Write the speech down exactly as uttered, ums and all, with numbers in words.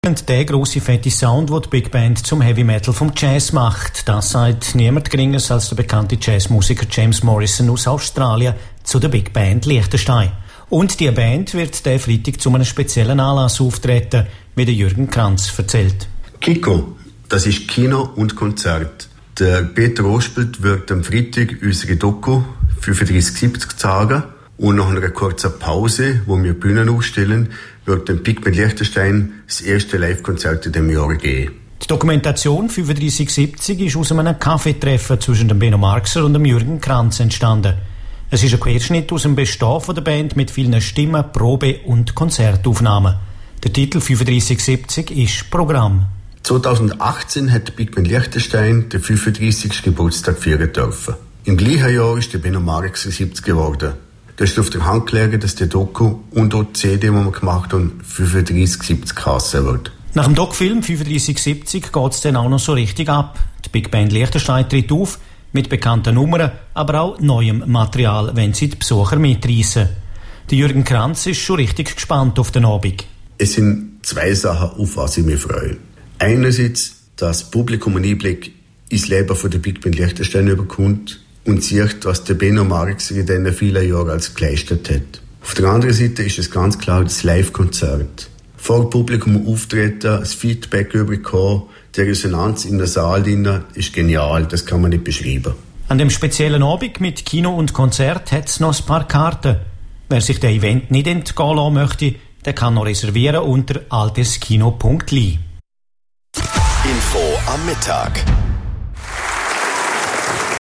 Und der grosse fette Sound, den die Big Band zum Heavy Metal vom Jazz macht, das sagt niemand Geringeres als der bekannte Jazzmusiker James Morrison aus Australien zu der Big Band Liechtenstein. Und die Band wird diesen Freitag zu einem speziellen Anlass auftreten, wie der Jürgen Kranz erzählt. Kiko, das ist Kino und Konzert. Der Peter Ospelt wird am Freitag unsere Doku fünfunddreissig siebzig zeigen. Und nach einer kurzen Pause, wo wir Bühnen aufstellen, wird dem Big Band Liechtenstein das erste Live-Konzert in diesem Jahr geben. Die Dokumentation fünfunddreissig siebzig ist aus einem Kaffeetreffen zwischen dem Benno Marxer und dem Jürgen Kranz entstanden. Es ist ein Querschnitt aus dem Bestehen der Band mit vielen Stimmen, Probe- und Konzertaufnahmen. Der Titel fünfunddreissig siebzig ist Programm. zweitausendachtzehn hat Big Band Liechtenstein den fünfunddreissigsten Geburtstag feiern dürfen. Im gleichen Jahr ist der Benno Marxer siebzig geworden. Da ist auf der Hand gelegen, dass der Doku und auch die C D, die wir gemacht haben, fünfunddreissig siebzig geheissen wird. Nach dem Doc-Film fünfunddreissig siebzig geht es dann auch noch so richtig ab. Die Big Band Liechtenstein tritt auf, mit bekannten Nummern, aber auch neuem Material, wenn sie die Besucher mitreissen. Der Jürgen Kranz ist schon richtig gespannt auf den Abend. Es sind zwei Sachen, auf was ich mich freue. Einerseits, dass das Publikum einen Einblick ins Leben von der Big Band Liechtenstein überkommt und sieht, was der Benno Marxer in diesen vielen Jahren als geleistet hat. Auf der anderen Seite ist es ganz klar das Live-Konzert. Vor Publikum auftreten, das Feedback überkommen, die Resonanz in der Saal drin ist genial, das kann man nicht beschreiben. An dem speziellen Abend mit Kino und Konzert hat es noch ein paar Karten. Wer sich dem Event nicht entgehen lassen möchte, der kann noch reservieren unter alteskino punkt li. Info am Mittag.